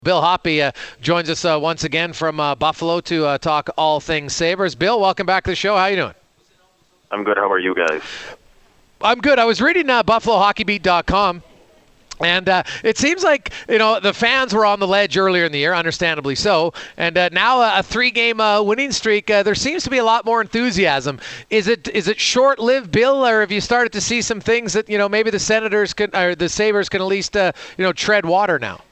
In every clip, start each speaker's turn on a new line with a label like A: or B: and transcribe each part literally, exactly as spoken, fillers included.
A: Bill Hoppy uh, joins us uh, once again from uh, Buffalo to uh, talk all things Sabres. Bill, welcome back to the show. How you doing?
B: I'm good. How are you guys?
A: I'm good. I was reading uh, Buffalo Hockey Beat dot com. And uh, it seems like, you know, the fans were on the ledge earlier in the year, understandably so. And uh, now a three-game uh, winning streak, uh, there seems to be a lot more enthusiasm. Is it is it short-lived, Bill, or have you started to see some things that, you know, maybe the Senators can, or the Sabres can at least, uh, you know, tread water now?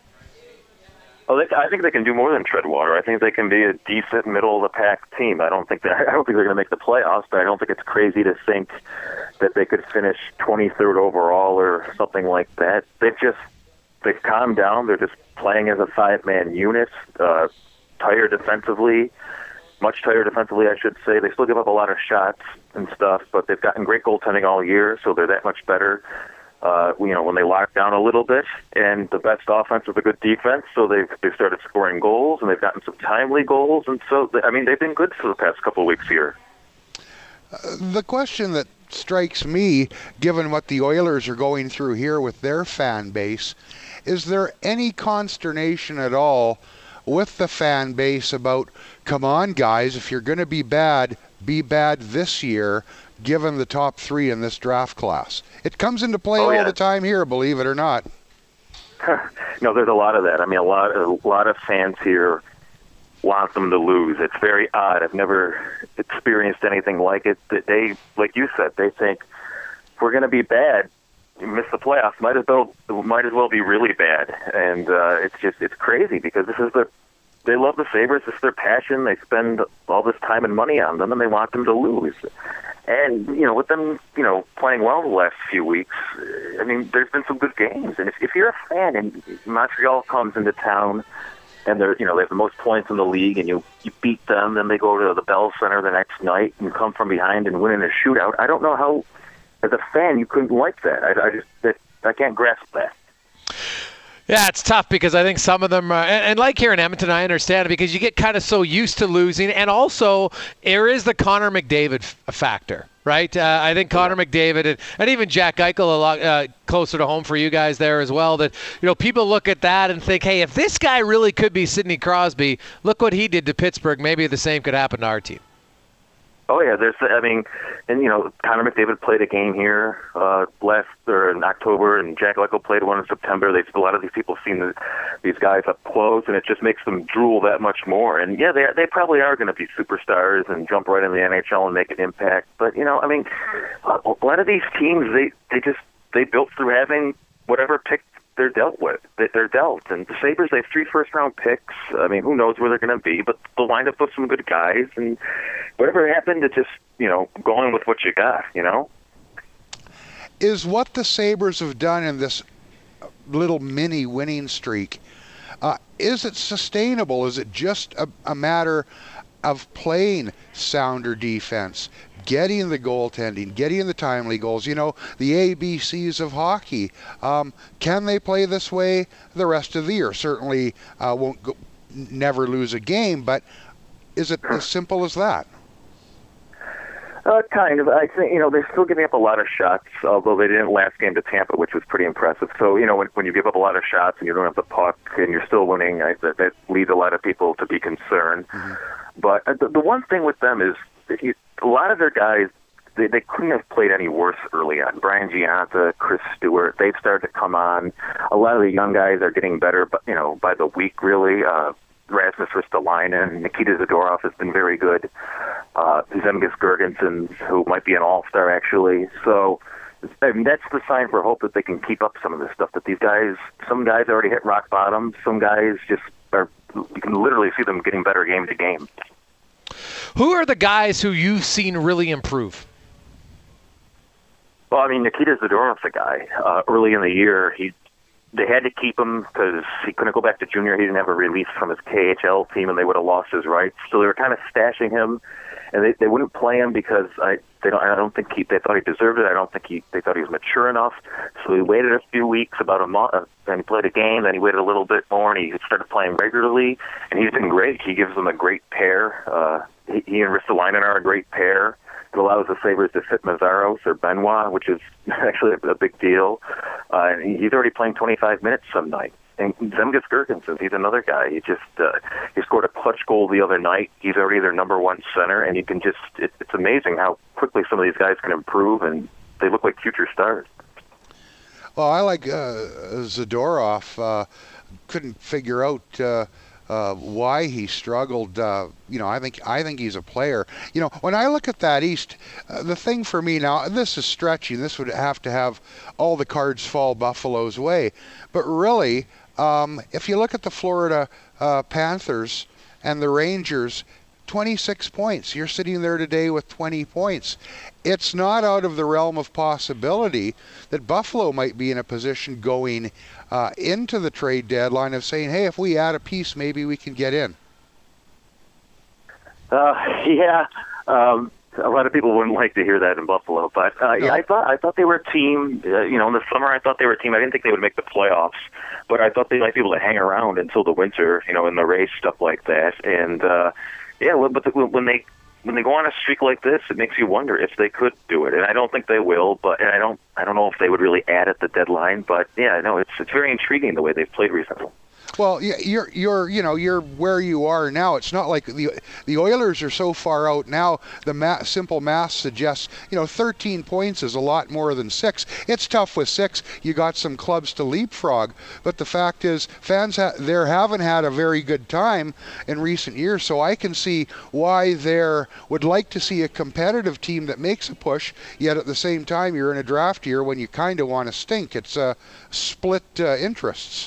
B: Well, they, I think they can do more than tread water. I think they can be a decent middle-of-the-pack team. I don't think that, I don't think they're going to make the playoffs, but I don't think it's crazy to think that they could finish twenty-third overall or something like that. They've just they've calmed down. They're just playing as a five-man unit, uh, tired defensively, much tighter defensively, I should say. They still give up a lot of shots and stuff, but they've gotten great goaltending all year, so they're that much better. Uh, you know, when they lock down a little bit, and the best offense with a good defense, so they've they've started scoring goals, and they've gotten some timely goals, and so they, I mean they've been good for the past couple of weeks here.
C: Uh, the question that strikes me, given what the Oilers are going through here with their fan base, is there any consternation at all with the fan base about, come on guys, if you're going to be bad, be bad this year, given the top three in this draft class? It comes into play
B: oh,
C: all
B: yeah.
C: the time here, believe it or not.
B: No, there's a lot of that. I mean, a lot, a lot of fans here want them to lose. It's very odd. I've never experienced anything like it. That they, like you said, they think if we're going to be bad, you miss the playoffs, might as well, might as well be really bad. And uh, it's just, it's crazy because this is the, they love the Sabres. This is their passion. They spend all this time and money on them, and they want them to lose. And, you know, with them, you know, playing well the last few weeks, I mean, there's been some good games. And if, if you're a fan and Montreal comes into town and they're, you know, they have the most points in the league and you, you beat them, then they go to the Bell Center the next night and come from behind and win in a shootout, I don't know how, as a fan, you couldn't like that. I, I just, that, I can't grasp that.
A: Yeah, it's tough because I think some of them, are, and, and like here in Edmonton, I understand it because you get kind of so used to losing, and also there is the Connor McDavid f- factor, right? Uh, I think Connor yeah. McDavid and, and even Jack Eichel a lot uh, closer to home for you guys there as well. That you know people look at that and think, hey, if this guy really could be Sidney Crosby, look what he did to Pittsburgh. Maybe the same could happen to our team.
B: Oh yeah, there's. I mean, and you know, Connor McDavid played a game here uh, last or in October, and Jack Eichel played one in September. They a lot of these people have seen the, these guys up close, and it just makes them drool that much more. And yeah, they they probably are going to be superstars and jump right in the N H L and make an impact. But you know, I mean, a lot of these teams they they just they built through having whatever pick they're dealt with, that they're dealt. And the Sabres, they have three first-round picks. I mean, who knows where they're going to be, but they'll wind up with some good guys. And whatever happened to just, you know, going with what you got, you know?
C: Is what the Sabres have done in this little mini winning streak, uh, is it sustainable? Is it just a, a matter of playing sounder defense, getting the goaltending, getting the timely goals, you know, the A B Cs of hockey? Um, can they play this way the rest of the year? Certainly uh, won't go, never lose a game, but is it as simple as that?
B: Uh, kind of. I think, you know, they're still giving up a lot of shots, although they didn't last game to Tampa, which was pretty impressive. So, you know, when, when you give up a lot of shots and you don't have the puck and you're still winning, I, that, that leads a lot of people to be concerned. Mm-hmm. But uh, the, the one thing with them is that you, a lot of their guys, they, they couldn't have played any worse early on. Brian Gianta, Chris Stewart, they've started to come on. A lot of the young guys are getting better, but you know, by the week, really. Uh, Rasmus Ristolainen, Nikita Zadorov has been very good. Uh, Zemgus Girgensons, who might be an all-star, actually. So I mean, that's the sign for hope that they can keep up some of this stuff, that these guys, some guys already hit rock bottom. Some guys just are, you can literally see them getting better game to game.
A: Who are the guys who you've seen really improve?
B: Well, I mean, Nikita Zadorov's a guy. Uh, early in the year, he they had to keep him because he couldn't go back to junior. He didn't have a release from his K H L team, and they would have lost his rights. So they were kind of stashing him, and they they wouldn't play him because I they don't I don't think he they thought he deserved it. I don't think he they thought he was mature enough. So he waited a few weeks, about a month, uh, then he played a game. Then he waited a little bit more, and he started playing regularly. And he's been great. He gives them a great pair. Uh, he, he and Ristolainen are a great pair. It allows the Sabres to fit Mazzaros or Benoit, which is actually a, a big deal. Uh, and he's already playing twenty-five minutes some night. and Zemgus Girgensons, he's another guy. He just uh, he scored a clutch goal the other night. He's already their number one center, and you can just it, it's amazing how quickly some of these guys can improve, and they look like future stars.
C: Well, I like uh, Zadorov. Uh, couldn't figure out uh, uh, why he struggled. Uh, you know, I think I think he's a player. You know, when I look at that East, uh, the thing for me now, this is stretching. This would have to have all the cards fall Buffalo's way. But really, um, if you look at the Florida uh, Panthers and the Rangers, twenty-six points. You're sitting there today with twenty points. It's not out of the realm of possibility that Buffalo might be in a position going uh, into the trade deadline of saying, hey, if we add a piece, maybe we can get in.
B: Uh, yeah, um, a lot of people wouldn't like to hear that in Buffalo, but uh,
C: no.
B: yeah, I thought I thought they were a team. Uh, you know, in the summer, I thought they were a team. I didn't think they would make the playoffs, but I thought they might be able to hang around until the winter. You know, in the race, stuff like that, and uh, yeah, but the, when they when they go on a streak like this, it makes you wonder if they could do it, and I don't think they will. But and I don't I don't know if they would really add at the deadline. But yeah, no, it's it's very intriguing the way they've played recently.
C: Well, you're you're you know you're where you are now. It's not like the the Oilers are so far out now. The math, simple math suggests you know thirteen points is a lot more than six. It's tough with six. You got some clubs to leapfrog, but the fact is, fans ha- there haven't had a very good time in recent years. So I can see why there would like to see a competitive team that makes a push. Yet at the same time, you're in a draft year when you kind of want to stink. It's uh, split uh, interests.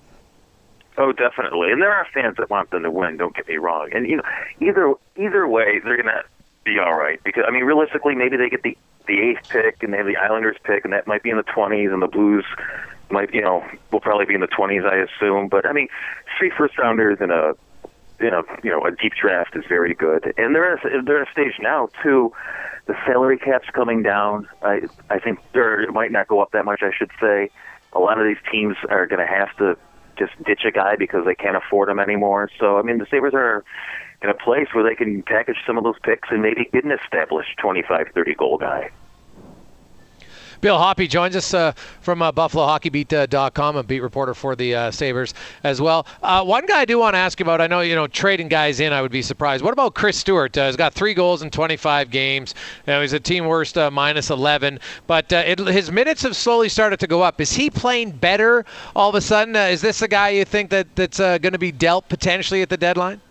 B: Oh, definitely. And there are fans that want them to win, don't get me wrong. And, you know, either either way, they're going to be all right. Because, I mean, realistically, maybe they get the, the eighth pick, and they have the Islanders pick, and that might be in the twenties, and the Blues might, you know, will probably be in the twenties, I assume. But, I mean, three first-rounders in a, in a, you know, a deep draft is very good. And they're in a, they're in a stage now, too. The salary cap's coming down. I, I think there it might not go up that much, I should say. A lot of these teams are going to have to just ditch a guy because they can't afford him anymore. So, I mean, the Sabres are in a place where they can package some of those picks and maybe get an established twenty-five, thirty goal guy.
A: Bill Hoppe joins us uh, from uh, Buffalo Hockey Beat dot com, a beat reporter for the uh, Sabres as well. Uh, one guy I do want to ask you about, I know, you know, trading guys in, I would be surprised. What about Chris Stewart? Uh, he's got three goals in twenty-five games. You know, he's a team worst uh, minus eleven, but uh, it, his minutes have slowly started to go up. Is he playing better all of a sudden? Uh, is this a guy you think that that's uh, going to be dealt potentially at the deadline?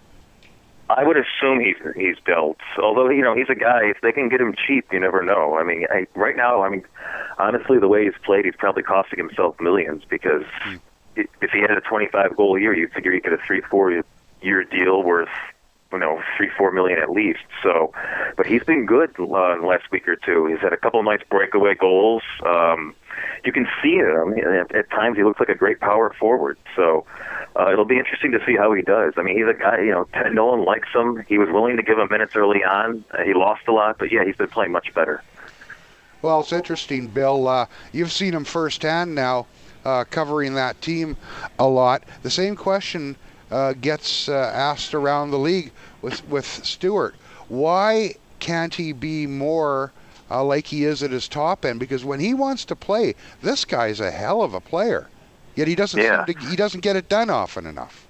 B: I would assume he's he's dealt. Although, you know, he's a guy, if they can get him cheap, you never know. I mean, I, right now, I mean, honestly, the way he's played, he's probably costing himself millions because mm. if he had a twenty-five goal a year, you'd figure he could have a three, four year deal worth, you know, three, four million at least. So, but he's been good uh, in the last week or two. He's had a couple of nice breakaway goals. Um, you can see it. I mean, at, at times he looks like a great power forward. So uh, it'll be interesting to see how he does. I mean, he's a guy, you know, Ted Nolan likes him. He was willing to give him minutes early on. Uh, he lost a lot, but yeah, he's been playing much better.
C: Well, it's interesting, Bill. Uh, you've seen him firsthand now, uh, covering that team a lot. The same question uh, gets uh, asked around the league with, with Stewart. Why can't he be more uh, like he is at his top end? Because when he wants to play, this guy's a hell of a player. Yet he doesn't
B: yeah.
C: seem to, he doesn't get it done often enough.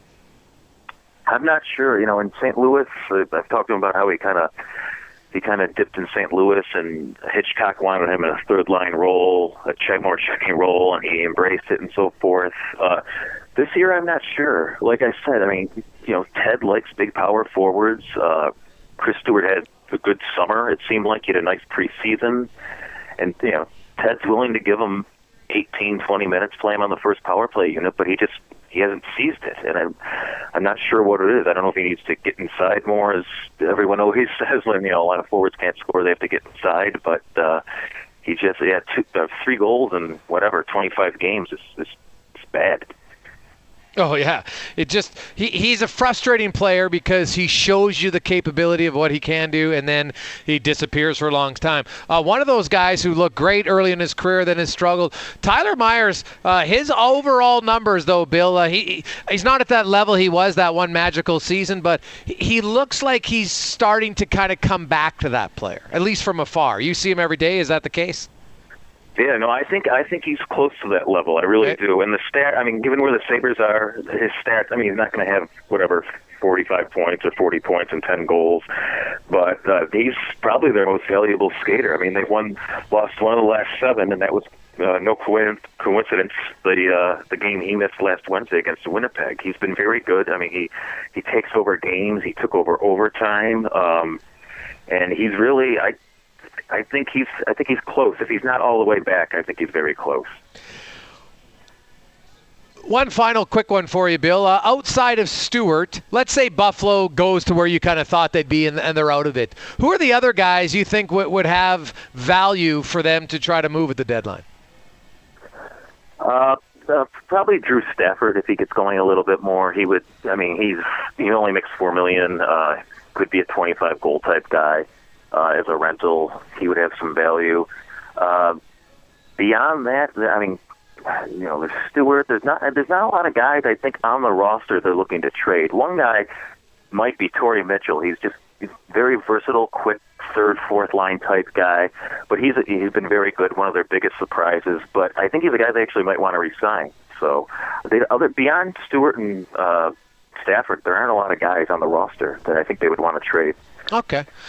B: I'm not sure. You know, in Saint Louis, uh, I've talked to him about how he kind of he kind of dipped in Saint Louis, and Hitchcock wanted him in a third line role, a check more checking role, and he embraced it and so forth. Uh, this year, I'm not sure. Like I said, I mean, you know, Ted likes big power forwards. Uh, Chris Stewart had a good summer. It seemed like he had a nice preseason, and you know, Ted's willing to give him eighteen, twenty minutes, play him on the first power play unit, but he just he hasn't seized it, and I'm I'm not sure what it is. I don't know if he needs to get inside more, as everyone always says. When you know a lot of forwards can't score, they have to get inside. But uh, he just yeah, two, uh, three goals in whatever twenty-five games is is bad.
A: Oh, yeah. It just he, he's a frustrating player because he shows you the capability of what he can do, and then he disappears for a long time. Uh, one of those guys who looked great early in his career, then has struggled. Tyler Myers, uh, his overall numbers, though, Bill, uh, he he's not at that level he was that one magical season, but he, he looks like he's starting to kind of come back to that player, at least from afar. You see him every day. Is that the case?
B: Yeah, no, I think I think he's close to that level. I really
A: Okay.
B: do. And the stat, I mean, given where the Sabres are, his stats, I mean, he's not going to have whatever forty-five points or forty points and ten goals, but uh, he's probably their most valuable skater. I mean, they won, lost one of the last seven, and that was uh, no co- coincidence. The uh, the game he missed last Wednesday against Winnipeg. He's been very good. I mean, he he takes over games. He took over overtime, um, and he's really I. I think he's. I think he's close. If he's not all the way back, I think he's very close.
A: One final quick one for you, Bill. Uh, outside of Stewart, let's say Buffalo goes to where you kind of thought they'd be and, and they're out of it. Who are the other guys you think w- would have value for them to try to move at the deadline?
B: Uh, uh, probably Drew Stafford. If he gets going a little bit more, he would. I mean, he's he only makes four million. Uh, could be a twenty-five goal type guy. Uh, as a rental, he would have some value. Uh, beyond that, I mean, you know, there's Stewart. There's not. There's not a lot of guys I think on the roster they're looking to trade. One guy might be Torrey Mitchell. He's just he's very versatile, quick third, fourth line type guy. But he's he's been very good. One of their biggest surprises. But I think he's a guy they actually might want to re-sign. So, they, other beyond Stewart and uh, Stafford, there aren't a lot of guys on the roster that I think they would want to trade.
A: Okay.